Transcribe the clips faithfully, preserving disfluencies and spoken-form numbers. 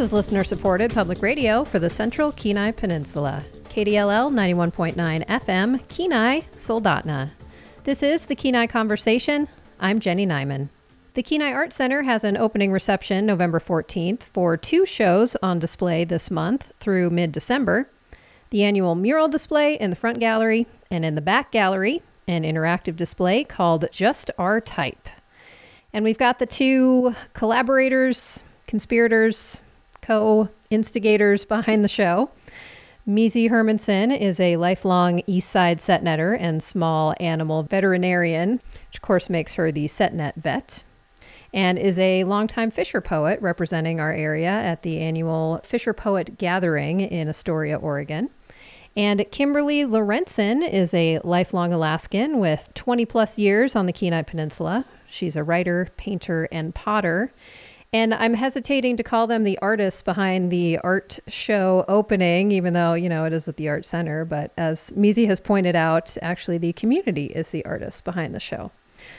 is listener-supported public radio for the Central Kenai Peninsula. K D L L ninety-one point nine F M, Kenai, Soldotna. This is the Kenai Conversation. I'm Jenny Nyman. The Kenai Art Center has an opening reception November fourteenth for two shows on display this month through mid-December. The annual mural display in the front gallery, and in the back gallery, an interactive display called Just Our Type. And we've got the two collaborators, conspirators, co-instigators behind the show. Maisie Hermanson is a lifelong East Side set netter and small animal veterinarian, which of course makes her the set net vet, and is a longtime Fisher poet representing our area at the annual Fisher Poet Gathering in Astoria, Oregon. And Kimberly Lorentzen is a lifelong Alaskan with twenty plus years on the Kenai Peninsula. She's a writer, painter, and potter. And I'm hesitating to call them the artists behind the art show opening, even though, you know, it is at the Art Center. But as Maisie has pointed out, actually the community is the artist behind the show.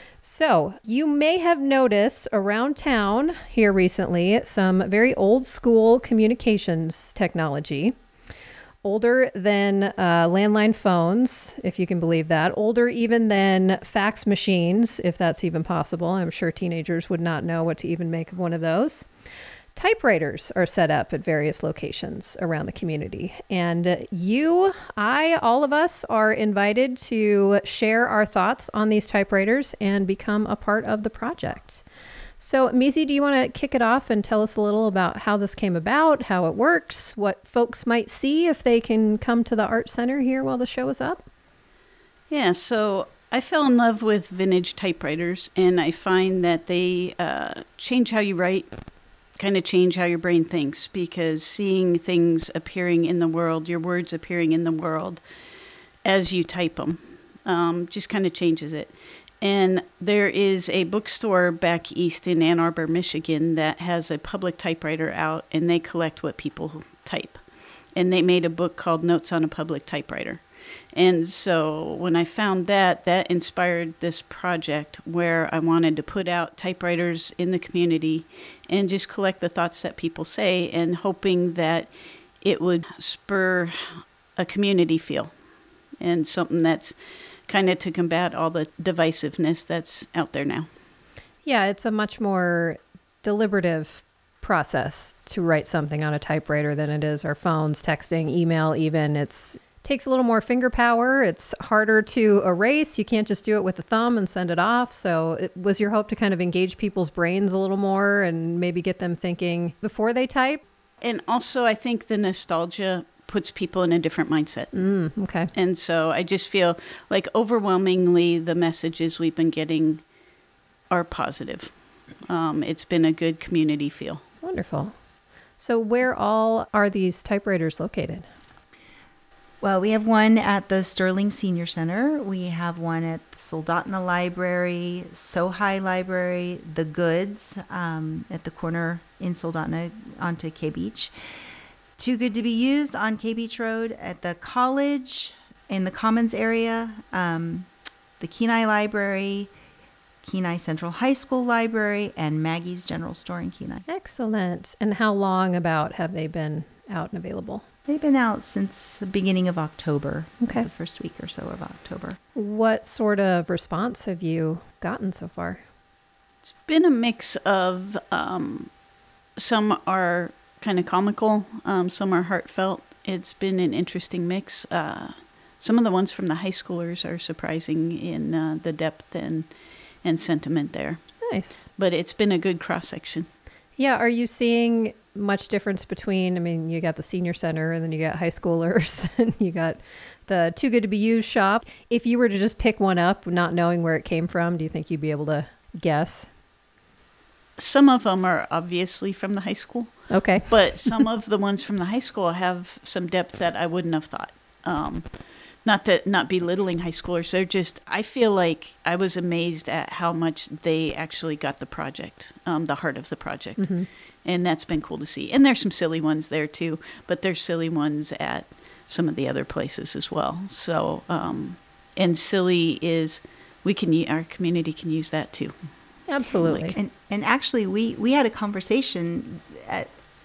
So you may have noticed around town here recently some very old school communications technology. Older than uh, landline phones, if you can believe that. Older even than fax machines, if that's even possible. I'm sure teenagers would not know what to even make of one of those. Typewriters are set up at various locations around the community. And you, I, all of us are invited to share our thoughts on these typewriters and become a part of the project. So, Maisie, do you want to kick it off and tell us a little about how this came about, how it works, what folks might see if they can come to the Art Center here while the show is up? Yeah, so I fell in love with vintage typewriters, and I find that they uh, change how you write, kind of change how your brain thinks, because seeing things appearing in the world, your words appearing in the world as you type them, um, just kind of changes it. And there is a bookstore back east in Ann Arbor, Michigan, that has a public typewriter out, and they collect what people type. And they made a book called Notes on a Public Typewriter. And so when I found that, that inspired this project where I wanted to put out typewriters in the community and just collect the thoughts that people say, and hoping that it would spur a community feel and something that's kind of to combat all the divisiveness that's out there now. Yeah, it's a much more deliberative process to write something on a typewriter than it is our phones, texting, email even. It's takes a little more finger power. It's harder to erase. You can't just do it with the thumb and send it off. So it was your hope to kind of engage people's brains a little more and maybe get them thinking before they type? And also, I think the nostalgia puts people in a different mindset. Mm, okay. And so I just feel like overwhelmingly the messages we've been getting are positive. Um, it's been a good community feel. Wonderful. So where all are these typewriters located? Well, we have one at the Sterling Senior Center. We have one at the Soldotna Library, Sohi Library, The Goods um, at the corner in Soldotna onto K Beach. Too Good to Be Used on K Beach Road at the college in the Commons area, um, the Kenai Library, Kenai Central High School Library, and Maggie's General Store in Kenai. Excellent. And how long about have they been out and available? They've been out since the beginning of October, okay. The first week or so of October. What sort of response have you gotten so far? It's been a mix of um, some are kind of comical, um, some are heartfelt. It's been an interesting mix. Uh, some of the ones from the high schoolers are surprising in uh, the depth and, and sentiment there. Nice. But it's been a good cross-section. Yeah, are you seeing much difference between, I mean, you got the senior center and then you got high schoolers and you got the Too Good to Be Used shop. If you were to just pick one up, not knowing where it came from, do you think you'd be able to guess? Some of them are obviously from the high school. Okay. But some of the ones from the high school have some depth that I wouldn't have thought. Um, not that, not belittling high schoolers. They're just, I feel like I was amazed at how much they actually got the project, um, the heart of the project. Mm-hmm. And that's been cool to see. And there's some silly ones there too, but there's silly ones at some of the other places as well. So, um, and silly is, we can, our community can use that too. Absolutely. And and actually, we, we had a conversation at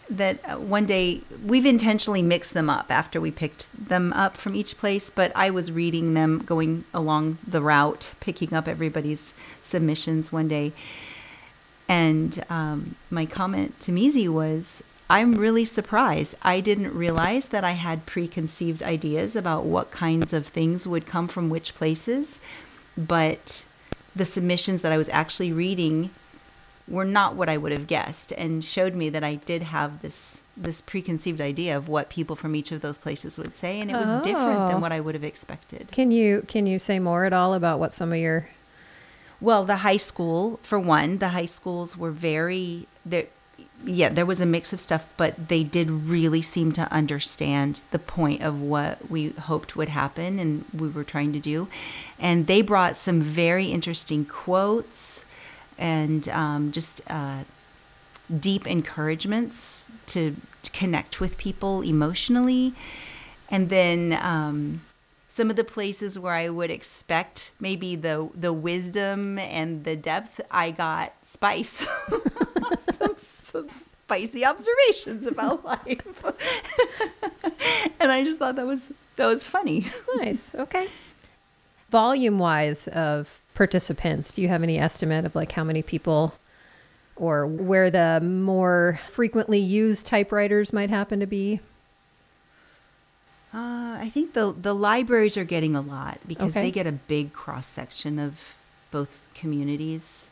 that uh, one day we've intentionally mixed them up after we picked them up from each place, but I was reading them going along the route, picking up everybody's submissions one day. And um, my comment to Mizi was, I'm really surprised. I didn't realize that I had preconceived ideas about what kinds of things would come from which places, but the submissions that I was actually reading were not what I would have guessed, and showed me that I did have this this preconceived idea of what people from each of those places would say, and it was different Oh. than what I would have expected. Can you can you say more at all about what some of your Well, the high school, for one, the high schools were very, there, yeah, there was a mix of stuff, but they did really seem to understand the point of what we hoped would happen and we were trying to do. And they brought some very interesting quotes and um, just uh, deep encouragements to connect with people emotionally. And then um, some of the places where I would expect maybe the the wisdom and the depth, I got spice. some, some spicy observations about life. And I just thought that was that was funny. Nice. Okay. Volume wise of participants, do you have any estimate of like how many people or where the more frequently used typewriters might happen to be? Uh, I think the the libraries are getting a lot because Okay. they get a big cross section of both communities.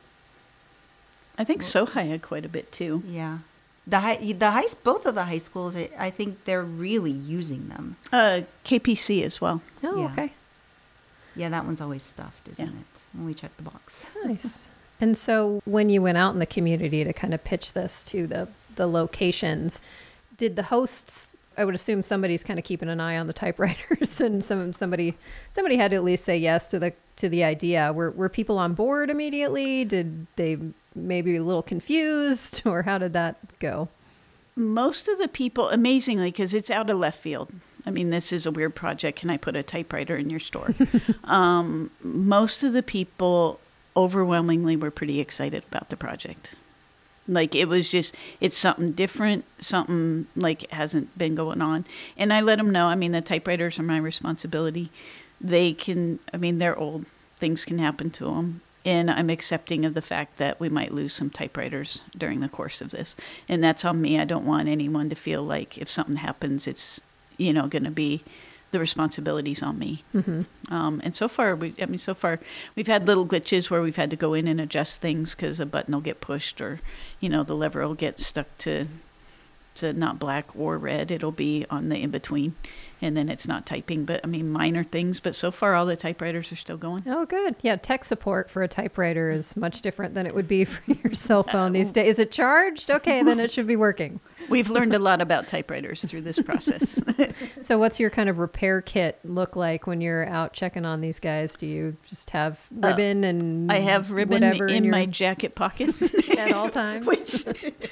I think Sohi had quite a bit too. Yeah, the high the high both of the high schools, I, I think they're really using them. Uh, K P C as well. Oh, Yeah. okay. Yeah, that one's always stuffed, isn't Yeah. it? When we check the box. Nice. And so when you went out in the community to kind of pitch this to the, the locations, did the hosts, I would assume somebody's kind of keeping an eye on the typewriters and some somebody somebody had to at least say yes to the to the idea. Were were people on board immediately? Did they maybe a little confused, or how did that go? Most of the people, amazingly, because it's out of left field. I mean, this is a weird project. Can I put a typewriter in your store? um, most of the people overwhelmingly were pretty excited about the project. Like, it was just, it's something different, something like hasn't been going on. And I let them know, I mean, the typewriters are my responsibility. They can, I mean, they're old. Things can happen to them. And I'm accepting of the fact that we might lose some typewriters during the course of this. And that's on me. I don't want anyone to feel like if something happens, it's, you know, going to be the responsibility's on me. Mm-hmm. Um, and so far, we, I mean, so far we've had little glitches where we've had to go in and adjust things because a button will get pushed or, you know, the lever will get stuck to, to not black or red. It'll be on the in-between and then it's not typing. But I mean, minor things. But so far, all the typewriters are still going. Oh, good. Yeah, tech support for a typewriter is much different than it would be for your cell phone these days. Is it charged? Okay, then it should be working. We've learned a lot about typewriters through this process. So what's your kind of repair kit look like when you're out checking on these guys? Do you just have ribbon and I have ribbon whatever in your, my jacket pocket. at all times? Which,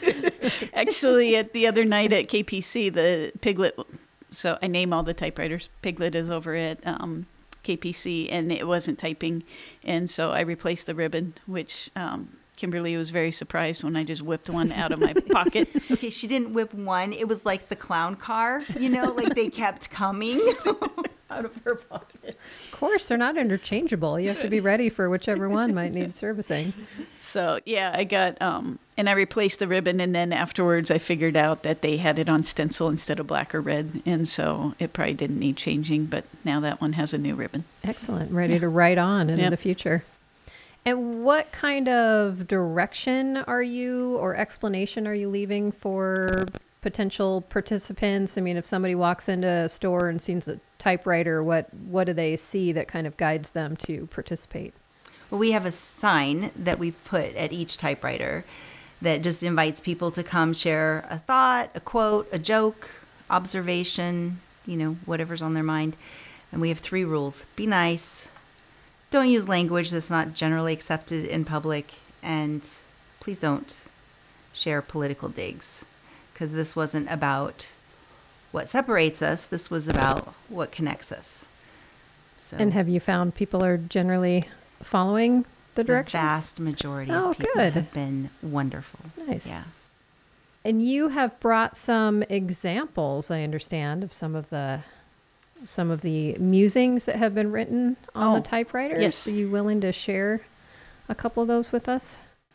actually, at the other night at K P C, the Piglet, so I name all the typewriters. Piglet is over at um, K P C, and it wasn't typing. And so I replaced the ribbon, which um, Kimberly was very surprised when I just whipped one out of my pocket. Okay, she didn't whip one. It was like the clown car, you know, like they kept coming out of her pocket. Of course, they're not interchangeable. You have to be ready for whichever one might need servicing. So, yeah, I got, um, and I replaced the ribbon, and then afterwards I figured out that they had it on stencil instead of black or red, and so it probably didn't need changing, but now that one has a new ribbon. Excellent. Ready to write on into Yep. the future. And what kind of direction are you or explanation are you leaving for potential participants? I mean, if somebody walks into a store and sees a typewriter, what, what do they see that kind of guides them to participate? Well, we have a sign that we put at each typewriter that just invites people to come share a thought, a quote, a joke, observation, you know, whatever's on their mind. And we have three rules. Be nice. Don't use language that's not generally accepted in public. And please don't share political digs, because this wasn't about what separates us. This was about what connects us. So And have you found people are generally following the the directions? vast majority Oh, of people good. have been wonderful. Nice. Yeah. And you have brought some examples, I understand, of some of the some of the musings that have been written on Oh, the typewriter. yes. Are you willing to share a couple of those with us?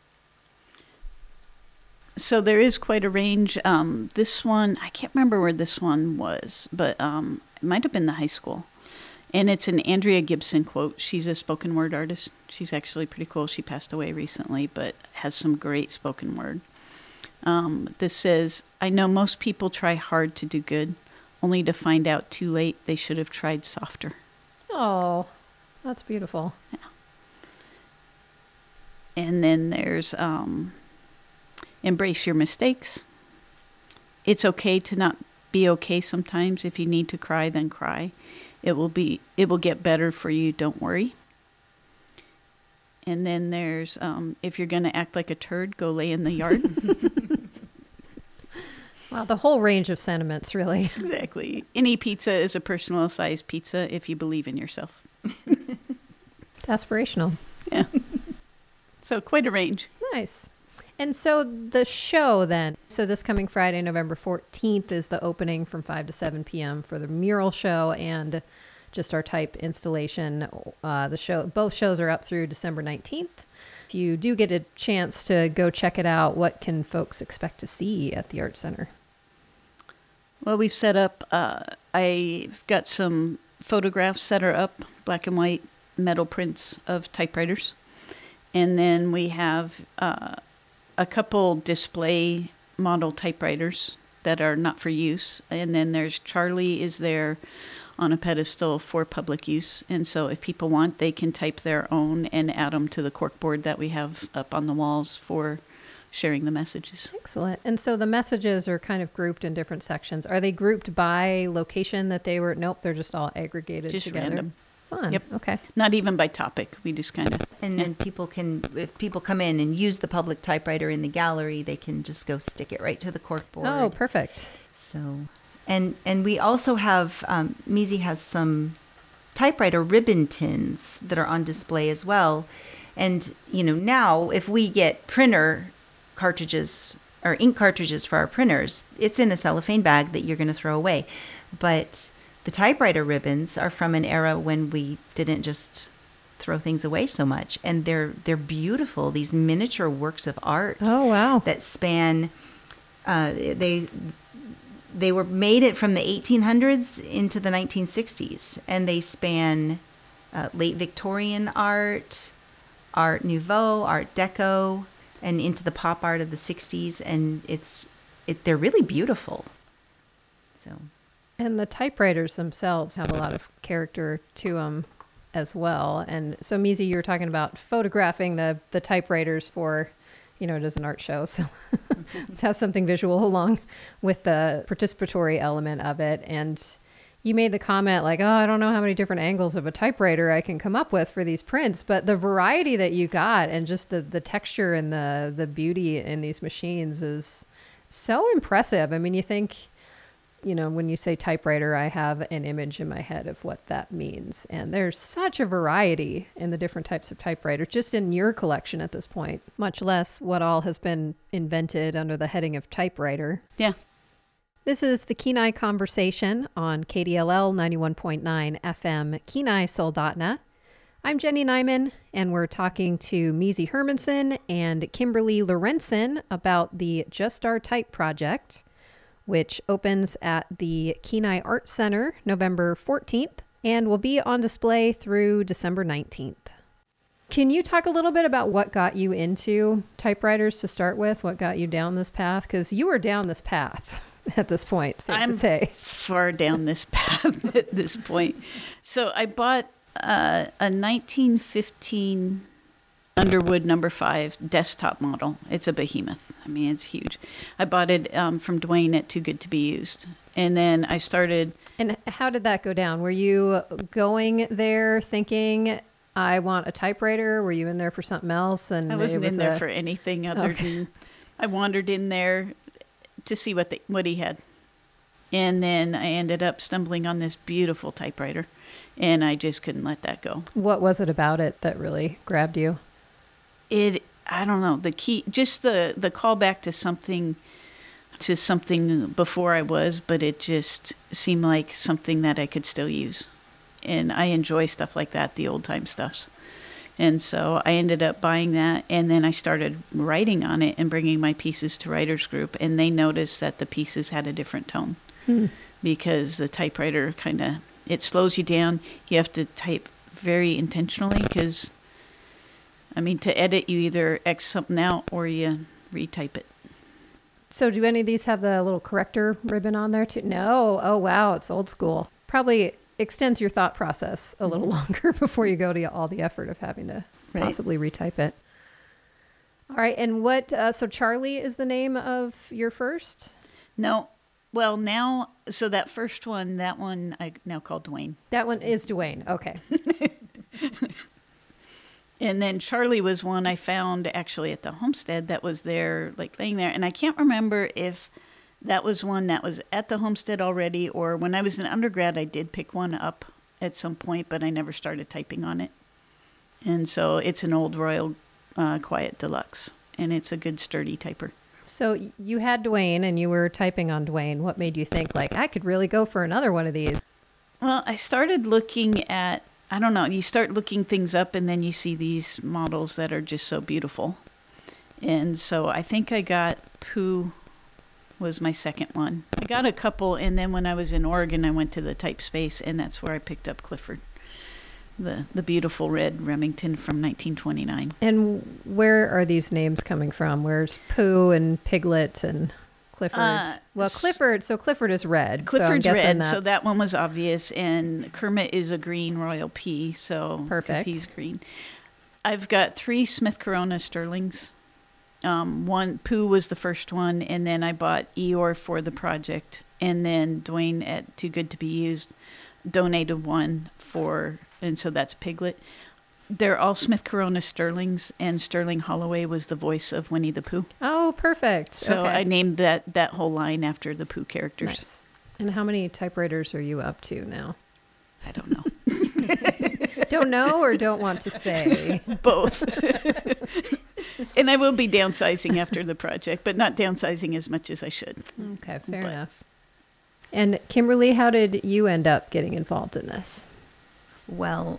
So there is quite a range. Um, this one, I can't remember where this one was, but um, it might have been the high school. And it's an Andrea Gibson quote. She's a spoken word artist. She's actually pretty cool. She passed away recently, but has some great spoken word. Um, this says, I know most people try hard to do good, only to find out too late they should have tried softer. Oh, that's beautiful. And then there's um, embrace your mistakes. It's okay to not be okay sometimes. If you need to cry, then cry. It will be. It will get better for you. Don't worry. And then there's um, if you're going to act like a turd, go lay in the yard. Wow, the whole range of sentiments, really. Exactly. Any pizza is a personal-sized pizza if you believe in yourself. It's aspirational. Yeah. So quite a range. Nice. And so the show then, so this coming Friday, November fourteenth is the opening from five to seven p.m. for the mural show and Just Our Type installation. Uh, the show, both shows are up through December nineteenth. If you do get a chance to go check it out, what can folks expect to see at the Art Center? Well, we've set up, uh, I've got some photographs that are up, black and white metal prints of typewriters. And then we have uh, a couple display model typewriters that are not for use. And then there's Charlie is there on a pedestal for public use. And so if people want, they can type their own and add them to the corkboard that we have up on the walls for sharing the messages. Excellent. And so the messages are kind of grouped in different sections. Are they grouped by location that they were? Nope, they're just all aggregated Just together. random. Fun. Yep. Okay. Not even by topic. We just kind of... And then people can, if people come in and use the public typewriter in the gallery, they can just go stick it right to the corkboard. Oh, perfect. So, and and we also have, um, Mizi has some typewriter ribbon tins that are on display as well. And, you know, now if we get printer cartridges or ink cartridges for our printers, it's in a cellophane bag that you're going to throw away. But the typewriter ribbons are from an era when we didn't just throw things away so much. And they're they're beautiful, these miniature works of art. Oh, wow. That span, uh, they... They were made it from the eighteen hundreds into the nineteen sixties, and they span uh, late Victorian art, Art Nouveau, Art Deco, and into the pop art of the sixties. And it's it they're really beautiful. So, And the typewriters themselves have a lot of character to them as well. And so, Mizi, you were talking about photographing the, the typewriters for, you know, it is an art show. So let's have something visual along with the participatory element of it. And you made the comment like, oh, I don't know how many different angles of a typewriter I can come up with for these prints, but the variety that you got and just the, the texture and the, the beauty in these machines is so impressive. I mean, you think, you know, when you say typewriter, I have an image in my head of what that means. And there's such a variety in the different types of typewriters just in your collection at this point, much less what all has been invented under the heading of typewriter. Yeah. This is the Kenai Conversation on K D L L ninety-one point nine F M, Kenai Soldotna. I'm Jenny Nyman, and we're talking to Mizi Hermanson and Kimberly Lorenzen about the Just Our Type project, which opens at the Kenai Art Center November fourteenth and will be on display through December nineteenth. Can you talk a little bit about what got you into typewriters to start with? What got you down this path? Because you were down this path at this point, safe I'm to say. far down this path at this point. So I bought uh, a nineteen fifteen Underwood number five desktop model. It's a behemoth. I mean, it's huge. I bought it um, from Dwayne at Too Good to Be Used. And then I started... And how did that go down? Were you going there thinking, I want a typewriter? Were you in there for something else? And I wasn't it was in there a- for anything other Okay. than... I wandered in there to see what, they, what he had. And then I ended up stumbling on this beautiful typewriter. And I just couldn't let that go. What was it about it that really grabbed you? It, I don't know, the key, just the, the call back to something to something before I was, but it just seemed like something that I could still use. And I enjoy stuff like that, the old time stuffs. And so I ended up buying that, and then I started writing on it and bringing my pieces to Writers Group, and they noticed that the pieces had a different tone hmm. because the typewriter kind of, it slows you down. You have to type very intentionally because, I mean, to edit, you either X something out or you retype it. So do any of these have the little corrector ribbon on there too? No. Oh, wow. It's old school. Probably extends your thought process a little longer before you go to all the effort of having to right. possibly retype it. All right. And what, uh, so Charlie is the name of your first? No. Well, now, so that first one, that one I now call Dwayne. That one is Dwayne. Okay. And then Charlie was one I found actually at the homestead that was there, like laying there. And I can't remember if that was one that was at the homestead already, or when I was in undergrad, I did pick one up at some point, but I never started typing on it. And so it's an old Royal uh, Quiet Deluxe, and it's a good sturdy typer. So you had Dwayne and you were typing on Dwayne. What made you think, like, I could really go for another one of these? Well, I started looking at, I don't know, you start looking things up and then you see these models that are just so beautiful. And so I think I got Pooh was my second one. I got a couple, and then when I was in Oregon, I went to the Type Space, and that's where I picked up Clifford, the the beautiful red Remington from nineteen twenty-nine. And where are these names coming from? Where's Pooh and Piglet and Clifford? Uh, well, Clifford, so Clifford is red. Clifford's so red, so that one was obvious, and Kermit is a green Royal P, so perfect. He's green. I've got three Smith Corona Sterlings. Um, one, Pooh was the first one, and then I bought Eeyore for the project, and then Dwayne at Too Good to Be Used donated one for, and so that's Piglet. They're all Smith Corona Sterlings, and Sterling Holloway was the voice of Winnie the Pooh. Oh, perfect. So okay. I named that, that whole line after the Pooh characters. Nice. And how many typewriters are you up to now? I don't know. Don't know or don't want to say? Both. And I will be downsizing after the project, but not downsizing as much as I should. Okay, fair but. enough. And Kimberly, how did you end up getting involved in this? Well,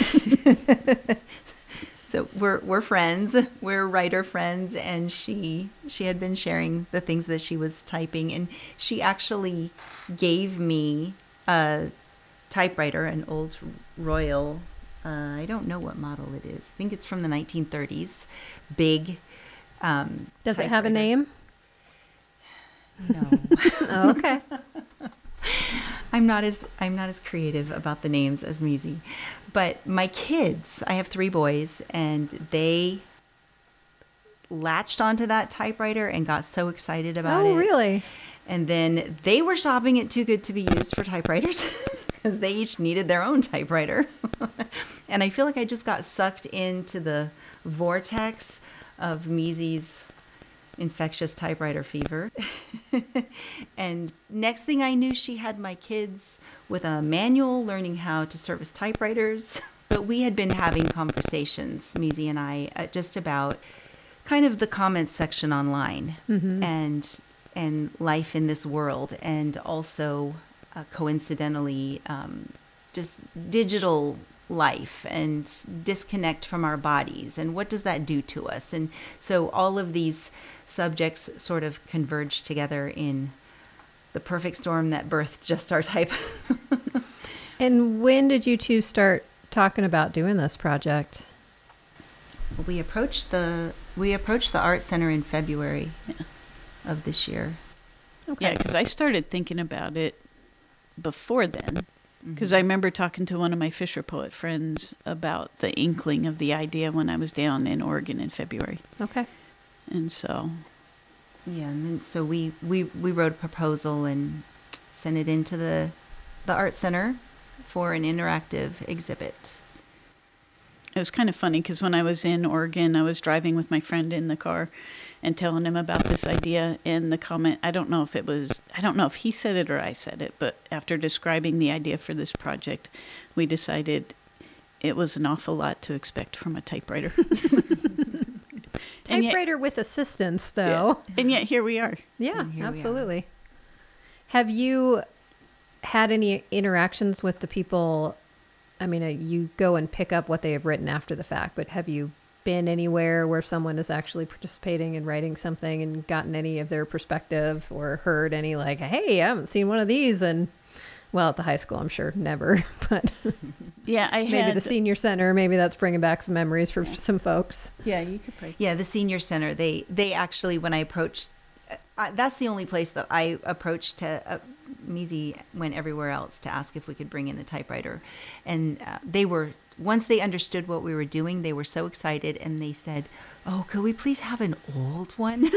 so we're we're friends. We're writer friends, and she she had been sharing the things that she was typing, and she actually gave me a typewriter, an old Royal. Uh, I don't know what model it is. I think it's from the nineteen thirties. Big. Um, Does it have a name? No. Oh, okay. I'm not as I'm not as creative about the names as Musi, but my kids. I have three boys, and they latched onto that typewriter and got so excited about oh, it. Oh, really? And then they were shopping at Too Good to Be Used for typewriters. Because they each needed their own typewriter. And I feel like I just got sucked into the vortex of Musi's infectious typewriter fever. And next thing I knew, she had my kids with a manual learning how to service typewriters. But we had been having conversations, Musi and I, uh, just about kind of the comments section online mm-hmm. and and life in this world, and also Uh, coincidentally, um, just digital life and disconnect from our bodies, and what does that do to us? And so all of these subjects sort of converge together in the perfect storm that birthed Just Our Type. And when did you two start talking about doing this project? We approached the we approached the Art Center in February yeah. of this year. Okay. Yeah, because I started thinking about it before then, because mm-hmm. I remember talking to one of my Fisher Poet friends about the inkling of the idea when I was down in Oregon in February. Okay. And so. Yeah, and then so we, we, we wrote a proposal and sent it into the the Art Center for an interactive exhibit. It was kind of funny because when I was in Oregon, I was driving with my friend in the car and telling him about this idea, and the comment, I don't know if it was, I don't know if he said it or I said it, but after describing the idea for this project, we decided it was an awful lot to expect from a typewriter. And yet- Typewriter with assistance, though. And yet here we are. Yeah, And here we are. absolutely. Have you had any interactions with the people? I mean, uh, you go and pick up what they have written after the fact, but have you been anywhere where someone is actually participating and writing something and gotten any of their perspective or heard any like, hey, I haven't seen one of these? And well, at the high school, I'm sure never, but Yeah, I maybe had the senior center, maybe that's bringing back some memories for some folks. Yeah, you could play. Yeah, the senior center. They they actually, when I approached, uh, that's the only place that I approached to. Uh, Mizi went everywhere else to ask if we could bring in a typewriter, and uh, they were once they understood what we were doing, they were so excited, and they said, "Oh, could we please have an old one?"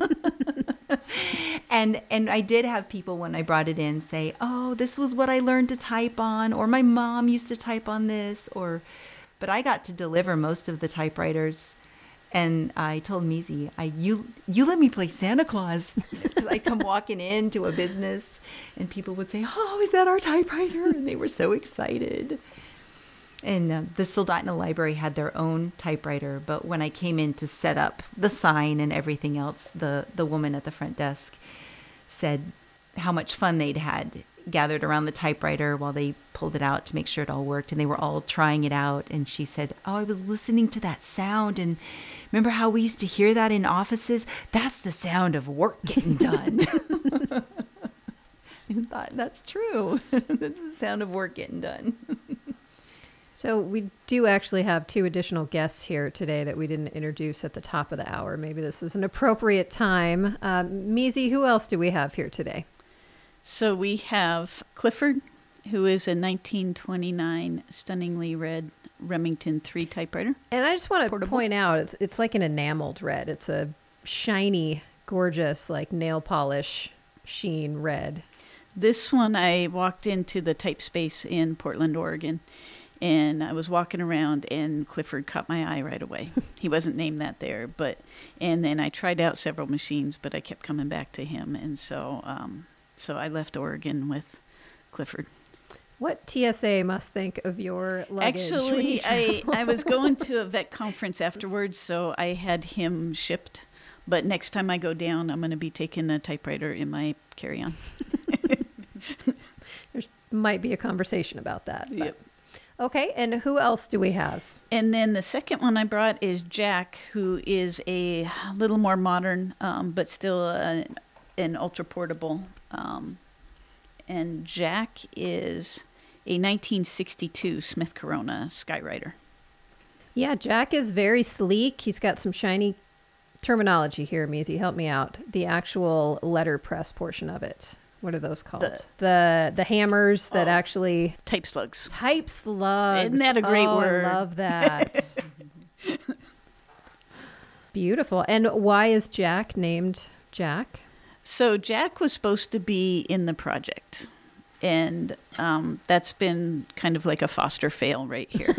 And and I did have people when I brought it in say, "Oh, this was what I learned to type on," or "My mom used to type on this," or, but I got to deliver most of the typewriters, and I told Mizi, "I you you let me play Santa Claus," because I'd come walking into a business, and people would say, "Oh, is that our typewriter?" And they were so excited. And uh, the Soldotna Library had their own typewriter, but when I came in to set up the sign and everything else, the, the woman at the front desk said how much fun they'd had gathered around the typewriter while they pulled it out to make sure it all worked, and they were all trying it out. And she said, "Oh, I was listening to that sound, and remember how we used to hear that in offices? That's the sound of work getting done." I thought, that's true. That's the sound of work getting done. So we do actually have two additional guests here today that we didn't introduce at the top of the hour. Maybe this is an appropriate time. Uh, Mizi, who else do we have here today? So we have Clifford, who is a nineteen twenty-nine stunningly red Remington three typewriter. And I just want to Portable. point out, it's, it's like an enameled red. It's a shiny, gorgeous, like nail polish sheen red. This one, I walked into the type space in Portland, Oregon, and I was walking around, and Clifford caught my eye right away. He wasn't named that there, but, and then I tried out several machines, but I kept coming back to him, and so, um, so I left Oregon with Clifford. What T S A must think of your luggage? when you Actually, I, travel? I was going to a vet conference afterwards, so I had him shipped. But next time I go down, I'm going to be taking a typewriter in my carry-on. There might be a conversation about that. but- Yep. Okay, and who else do we have? And then the second one I brought is Jack, who is a little more modern, um, but still uh, an ultra portable. Um, and Jack is a nineteen sixty-two Smith Corona Skywriter. Yeah, Jack is very sleek. He's got some shiny terminology here, Mizi. Help me out. The actual letterpress portion of it. What are those called? The- The the, hammers that Oh. actually Type slugs. type slugs. Isn't that a great Oh, word? I love that. Beautiful. And why is Jack named Jack? So Jack was supposed to be in the project. And um, that's been kind of like a foster fail right here.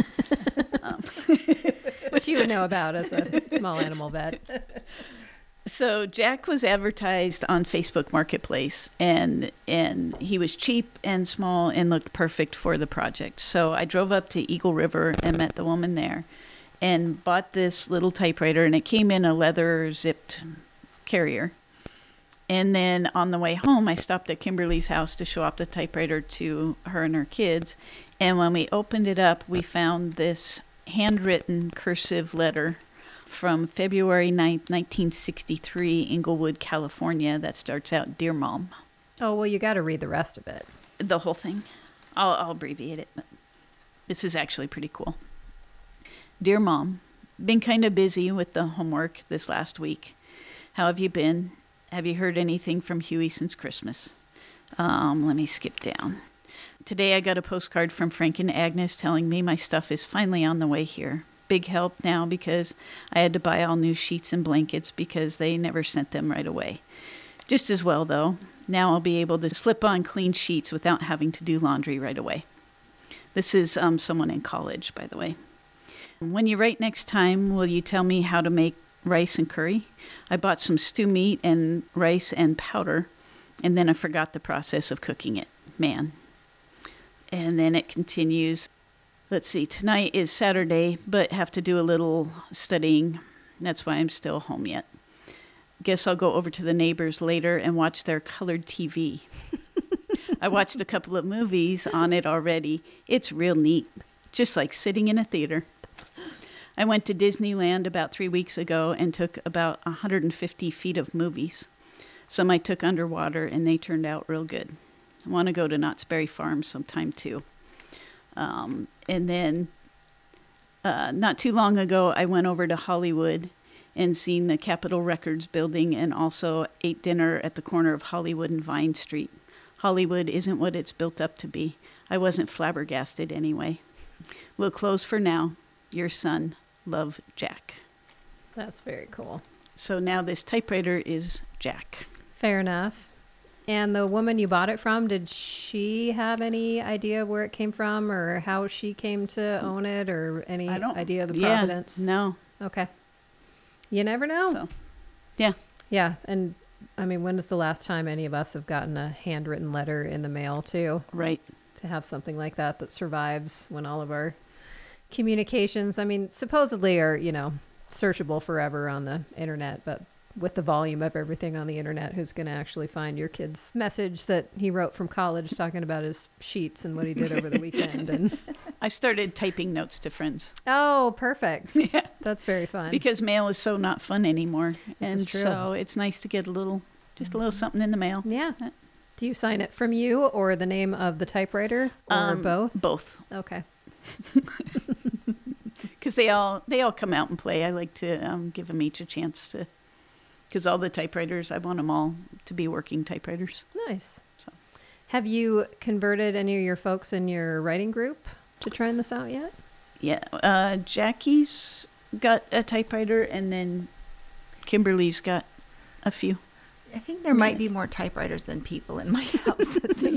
Which you would know about as a small animal vet. So Jack was advertised on Facebook Marketplace, and and he was cheap and small and looked perfect for the project. So I drove up to Eagle River and met the woman there and bought this little typewriter, and it came in a leather zipped carrier. And then on the way home, I stopped at Kimberly's house to show off the typewriter to her and her kids. And when we opened it up, we found this handwritten cursive letter from February ninth, nineteen sixty-three, Inglewood, California, that starts out, "Dear Mom." Oh, well, you got to read the rest of it. The whole thing. I'll, I'll abbreviate it. But this is actually pretty cool. "Dear Mom, been kind of busy with the homework this last week. How have you been? Have you heard anything from Huey since Christmas? Um, let me skip down. Today I got a postcard from Frank and Agnes telling me my stuff is finally on the way here. Big help now because I had to buy all new sheets and blankets because they never sent them right away. Just as well, though. Now I'll be able to slip on clean sheets without having to do laundry right away." This is um, someone in college, by the way. "When you write next time, will you tell me how to make rice and curry? I bought some stew meat and rice and powder, and then I forgot the process of cooking it. Man." And then it continues. Let's see, tonight is Saturday, but have to do a little studying. That's why I'm still home yet. Guess I'll go over to the neighbors later and watch their colored T V. I watched a couple of movies on it already. It's real neat, just like sitting in a theater. I went to Disneyland about three weeks ago and took about one hundred fifty feet of movies. Some I took underwater, and they turned out real good. I want to go to Knott's Berry Farm sometime, too. Um, and then uh, not too long ago, I went over to Hollywood and seen the Capitol Records building and also ate dinner at the corner of Hollywood and Vine Street. Hollywood isn't what it's built up to be. I wasn't flabbergasted anyway. We'll close for now. Your son, Love, Jack. That's very cool. So now this typewriter is Jack. Fair enough. And the woman you bought it from, did she have any idea where it came from or how she came to own it or any I don't, idea of the yeah, provenance? No. Okay. You never know. So, yeah. Yeah. And I mean, when is the last time any of us have gotten a handwritten letter in the mail too? Right. To have something like that that survives when all of our communications, I mean, supposedly are, you know, searchable forever on the internet, but with the volume of everything on the internet, who's going to actually find your kid's message that he wrote from college talking about his sheets and what he did over the weekend? And I started typing notes to friends. oh, perfect. Yeah. That's very fun. Because mail is so not fun anymore. This and is true. so it's nice to get a little, just a little something in the mail. Yeah. Do you sign it from you or the name of the typewriter or Um, both? Both. Okay. Because they all they all come out and play. I like to um, give them each a chance to, because all the typewriters, I want them all to be working typewriters. Nice. So Have you converted any of your folks in your writing group to trying this out yet? yeah, uh, Jackie's got a typewriter, and then Kimberly's got a few. I think there might be more typewriters than people in my house at this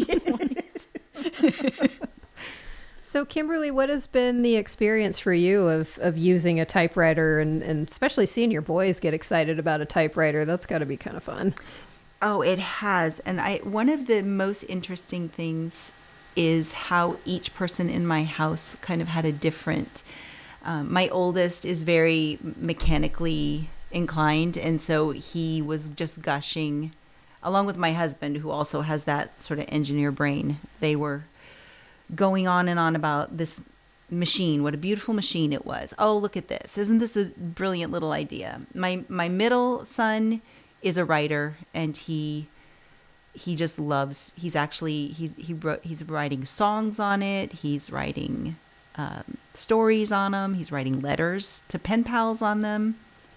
point. So, Kimberly, what has been the experience for you of, of using a typewriter and, and especially seeing your boys get excited about a typewriter? That's got to be kind of fun. Oh, it has. And I one of the most interesting things is how each person in my house kind of had a different. Um, my oldest is very mechanically inclined, and so he was just gushing, along with my husband, who also has that sort of engineer brain. They were going on and on about this machine, what a beautiful machine it was. Oh, look at this. Isn't this a brilliant little idea? My my middle son is a writer, and he he just loves, he's actually, he's he wrote, he's writing songs on it. He's writing um, stories on them. He's writing letters to pen pals on them.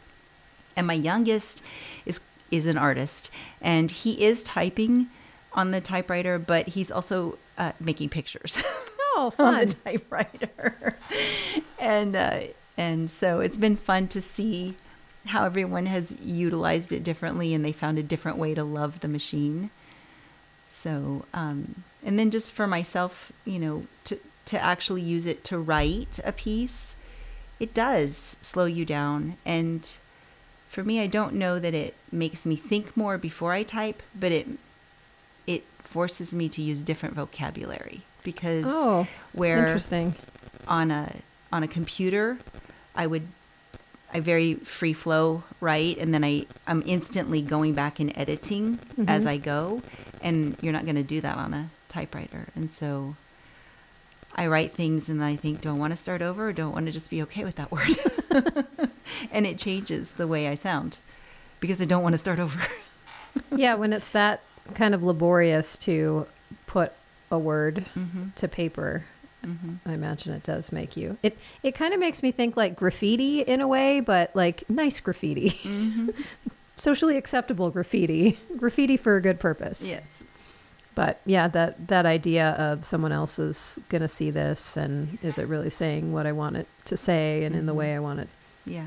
And my youngest is is an artist, and he is typing on the typewriter, but he's also uh, making pictures Oh, on fun. the typewriter. and uh, and so it's been fun to see how everyone has utilized it differently, and they found a different way to love the machine. So, um, and then just for myself, you know, to to actually use it to write a piece, it does slow you down. And for me, I don't know that it makes me think more before I type, but it it forces me to use different vocabulary, because Oh, where interesting. on a on a computer, I would I very free flow write, and then I I'm instantly going back and editing as I go, and you're not going to do that on a typewriter. And so I write things, and I think, do I want to start over, or do I want to just be okay with that word? And it changes the way I sound, because I don't want to start over. Yeah, when it's that kind of laborious to put a word Mm-hmm. to paper, Mm-hmm. I imagine it does make you. It it kind of makes me think like graffiti in a way, but like nice graffiti. Mm-hmm. Socially acceptable graffiti. Graffiti for a good purpose. Yes. But yeah, that, that idea of someone else is going to see this, and is it really saying what I want it to say and in the Mhm. way I want it? Yeah.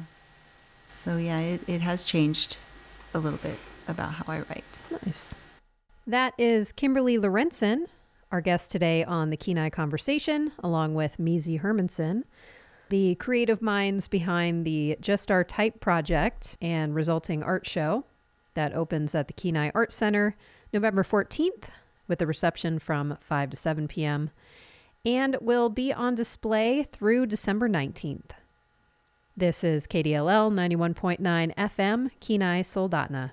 So yeah, it, it has changed a little bit about how I write. Nice. That is Kimberly Lorentzen, our guest today on the Kenai Conversation, along with Meezy Hermanson, the creative minds behind the Just Our Type project and resulting art show that opens at the Kenai Art Center November fourteenth with a reception from five to seven p.m. and will be on display through December nineteenth. This is K D L L ninety-one point nine F M, Kenai Soldotna.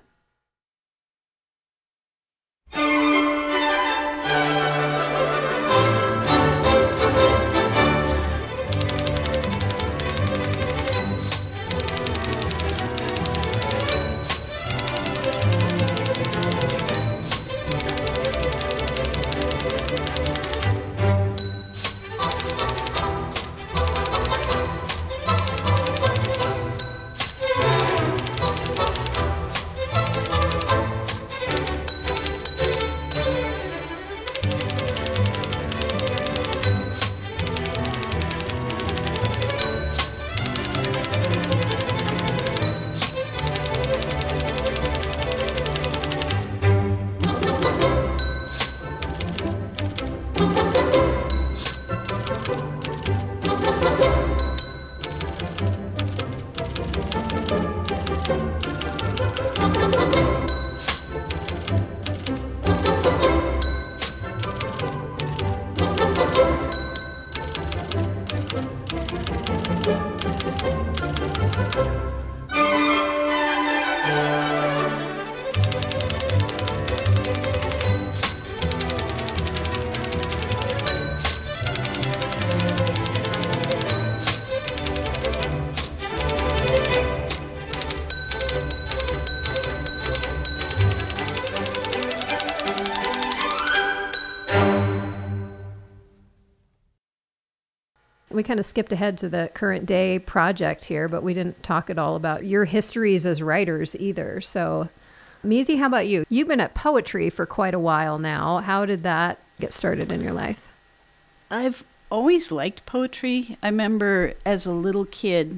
We kind of skipped ahead to the current day project here, but we didn't talk at all about your histories as writers either. So, Meezy, how about you? You've been at poetry for quite a while now. How did that get started in your life? I've always liked poetry. I remember as a little kid,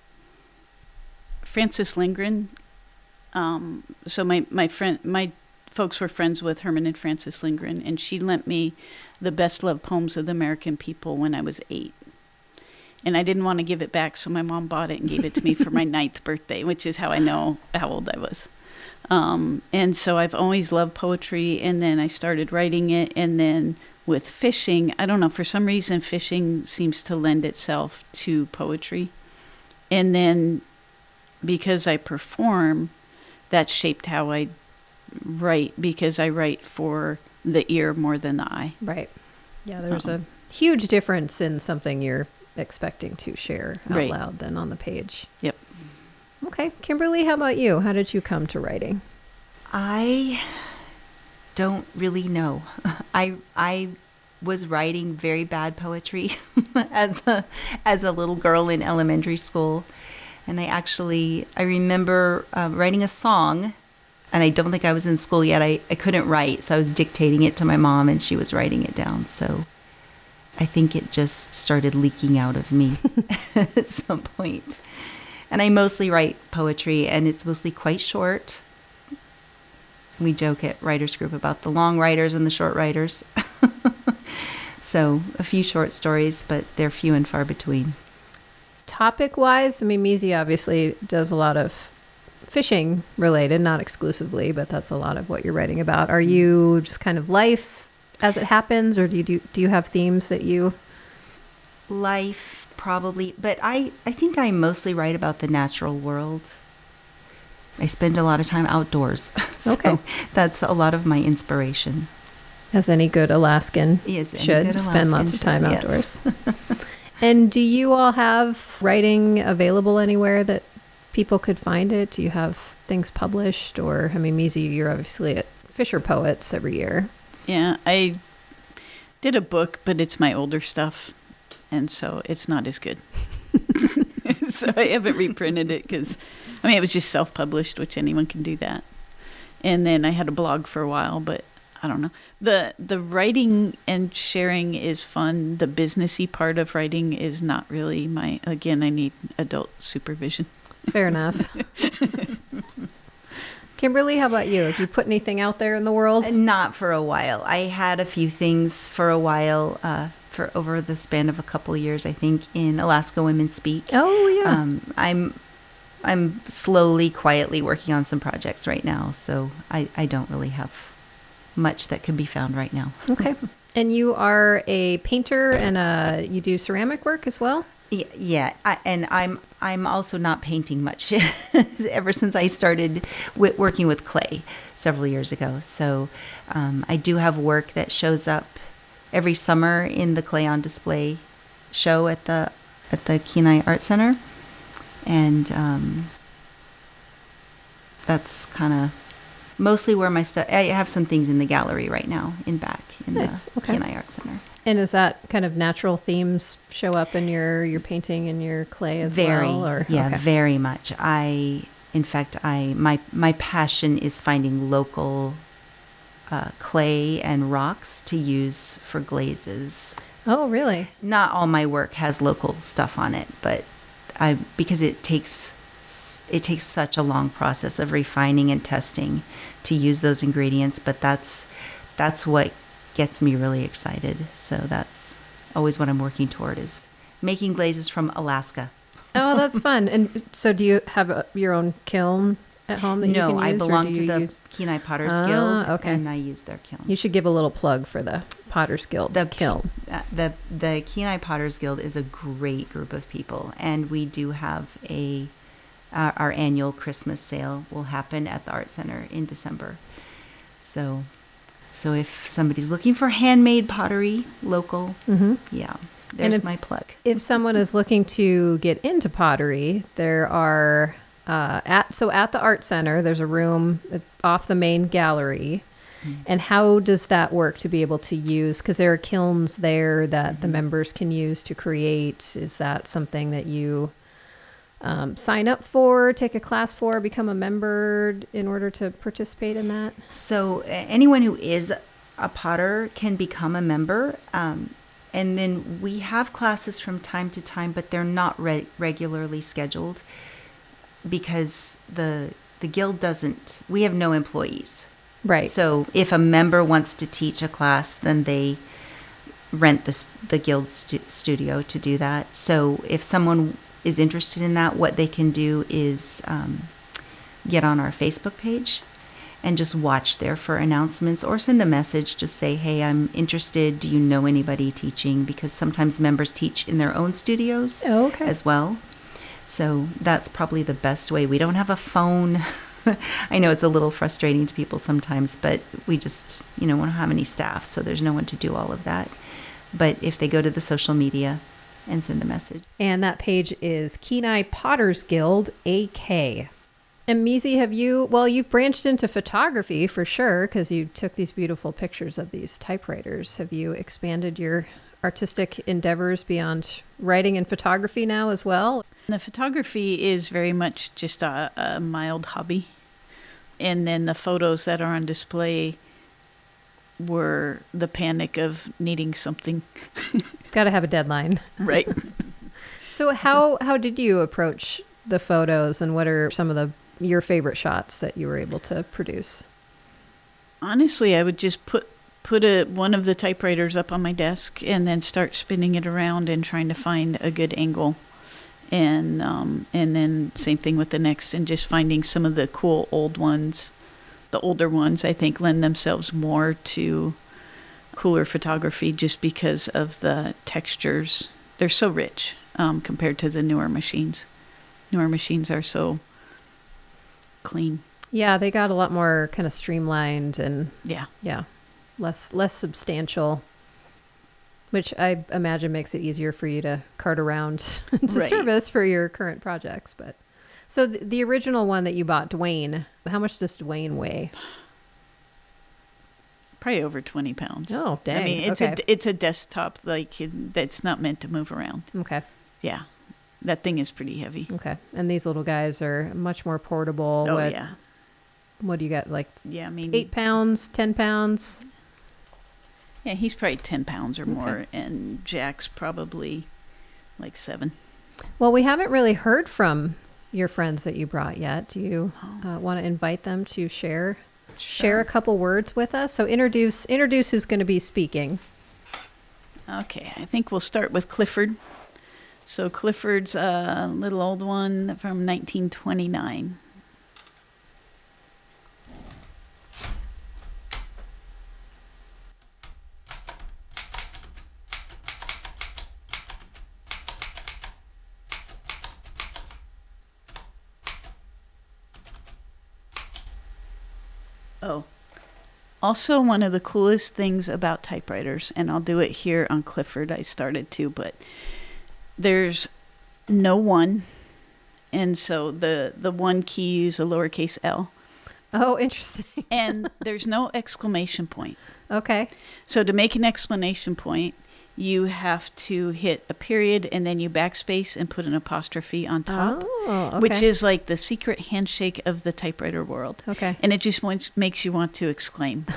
Frances Lindgren. Um, so my, my friend, my folks were friends with Herman and Frances Lindgren, and she lent me the best loved poems of the American people when I was eight. And I didn't want to give it back, so my mom bought it and gave it to me for my ninth birthday, which is how I know how old I was. Um, and so I've always loved poetry, and then I started writing it, and then with fishing, I don't know, for some reason fishing seems to lend itself to poetry. And then because I perform, that shaped how I write, because I write for the ear more than the eye. Right. Yeah, there's Um, a huge difference in something you're expecting to share out Right. loud than on the page. Yep. Okay. Kimberly, how about you? How did you come to writing? I don't really know. I I was writing very bad poetry as a as a little girl in elementary school, and I actually I remember uh, writing a song, and I don't think I was in school yet. I, I couldn't write, so I was dictating it to my mom, and she was writing it down. So I think it just started leaking out of me at some point. And I mostly write poetry, and it's mostly quite short. We joke at Writers Group about the long writers and the short writers. So a few short stories, but they're few and far between. Topic-wise, I mean, Meezy obviously does a lot of fishing related, not exclusively, but that's a lot of what you're writing about. Are you just kind of life as it happens, or do you do, do you have themes that you... Life, probably, but I, I think I mostly write about the natural world. I spend a lot of time outdoors. So Okay. that's a lot of my inspiration. As any good Alaskan Yes, any should, good spend lots Alaskan of time should, yes. outdoors. And do you all have writing available anywhere that people could find it? Do you have things published? Or, I mean, Meezy, you're obviously at Fisher Poets every year. Yeah, I did a book, but it's my older stuff, and so it's not as good. So I haven't reprinted it because, I mean, it was just self-published, which anyone can do that. And then I had a blog for a while, but I don't know. The the writing and sharing is fun. The businessy part of writing is not really my, again, I need adult supervision. Fair enough. Kimberly, how about you? Have you put anything out there in the world? Not for a while. I had a few things for a while, uh, for over the span of a couple years, I think, in Alaska Women Speak. Oh, yeah. Um, I'm I'm slowly, quietly working on some projects right now, so I, I don't really have much that can be found right now. Okay. And you are a painter and uh, you do ceramic work as well? Y- Yeah, I, and I'm I'm also not painting much ever since I started w- working with clay several years ago. So um, I do have work that shows up every summer in the Clay on Display show at the at the Kenai Art Center, and um, that's kind of mostly where my stuff. I have some things in the gallery right now in back in Nice, the okay. Kenai Art Center. And is that kind of natural themes show up in your, your painting and your clay as Very, well? Or yeah, okay. very much. I, in fact, I my my passion is finding local uh, clay and rocks to use for glazes. Oh, really? Not all my work has local stuff on it, but I because it takes it takes such a long process of refining and testing to use those ingredients. But that's that's what gets me really excited. So that's always what I'm working toward is making glazes from Alaska. Oh, that's fun. And so do you have a, your own kiln at home that No, you can I use? or belong do to you the use- Kenai Potters Ah, Guild, okay. and I use their kiln. You should give a little plug for the Potter's Guild The kiln. Uh, the the Kenai Potters Guild is a great group of people, and we do have a our, our annual Christmas sale will happen at the Art Center in December. So, so if somebody's looking for handmade pottery, local, Mm-hmm. yeah, there's if- my plug. If someone is looking to get into pottery, there are uh, at so at the art center. There's a room off the main gallery. Mm-hmm. And how does that work to be able to use? Because there are kilns there that Mm-hmm. the members can use to create. Is that something that you um, sign up for, take a class for, become a member in order to participate in that? So a- anyone who is a potter can become a member. Um, and then we have classes from time to time, but they're not re- regularly scheduled because the the guild doesn't, we have no employees. Right. So if a member wants to teach a class, then they rent the, s- the guild stu- studio to do that. So if someone is interested in that, what they can do is um, get on our Facebook page and just watch there for announcements or send a message. Just say, hey, I'm interested. Do you know anybody teaching? Because sometimes members teach in their own studios Oh, okay. as well. So that's probably the best way. We don't have a phone. I know it's a little frustrating to people sometimes, but we just, you know, we don't have any staff, so there's no one to do all of that. But if they go to the social media and send a message. And that page is Kenai Potters Guild, A K. And Mizi, have you, well, you've branched into photography for sure, because you took these beautiful pictures of these typewriters. Have you expanded your artistic endeavors beyond writing and photography now as well? The photography is very much just a, a mild hobby. And then the photos that are on display were the panic of needing something. Got to have a deadline. Right. So how how did you approach the photos, and what are some of the your favorite shots that you were able to produce? Honestly, I would just put put a one of the typewriters up on my desk and then start spinning it around and trying to find a good angle. And um, and then same thing with the next, and just finding some of the cool old ones. The older ones, I think, lend themselves more to cooler photography just because of the textures. They're so rich um, compared to the newer machines. Newer machines are so clean. Yeah, they got a lot more kind of streamlined and Yeah. yeah, less less substantial, which I imagine makes it easier for you to cart around to Right. service for your current projects. But so the, the original one that you bought, Dwayne, how much does Dwayne weigh? Probably over twenty pounds. Oh, dang. I mean, it's okay. a it's a desktop, like it- that's not meant to move around. okay. Yeah, that thing is pretty heavy. Okay. And these little guys are much more portable. Oh what, yeah, What do you got? Like yeah. I mean, eight pounds, ten pounds? yeah, he's probably ten pounds or Okay. more, and Jack's probably like seven. Well, we haven't really heard from your friends that you brought yet. Do you uh, want to invite them to share share a couple words with us? So introduce introduce who's going to be speaking. Okay, I think we'll start with Clifford. So Clifford's a little old one from nineteen twenty-nine. Oh. Also, one of the coolest things about typewriters, and I'll do it here on Clifford, I started to, but there's no one. And so the, the one key is a lowercase L. Oh, interesting. And there's no exclamation point. Okay. So to make an exclamation point, you have to hit a period and then you backspace and put an apostrophe on top, Oh, okay. which is like the secret handshake of the typewriter world. Okay. And it just wants, makes you want to exclaim.